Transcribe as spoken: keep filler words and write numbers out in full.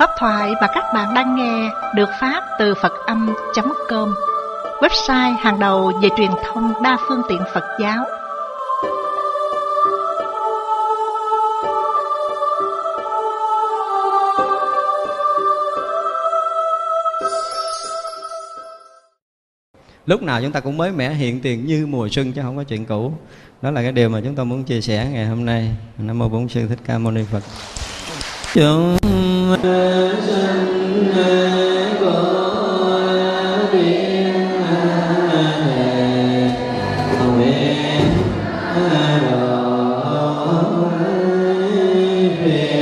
Pháp thoại mà các bạn đang nghe được phát từ Phật Âm chấm com, website hàng đầu về truyền thông đa phương tiện Phật giáo. Lúc nào chúng ta cũng mới mẻ hiện tiền như mùa xuân, chứ không có chuyện cũ. Đó là cái điều mà chúng tôi muốn chia sẻ ngày hôm nay. Nam mô Bổn Sư Thích Ca Mâu Ni Phật. Chúng sinh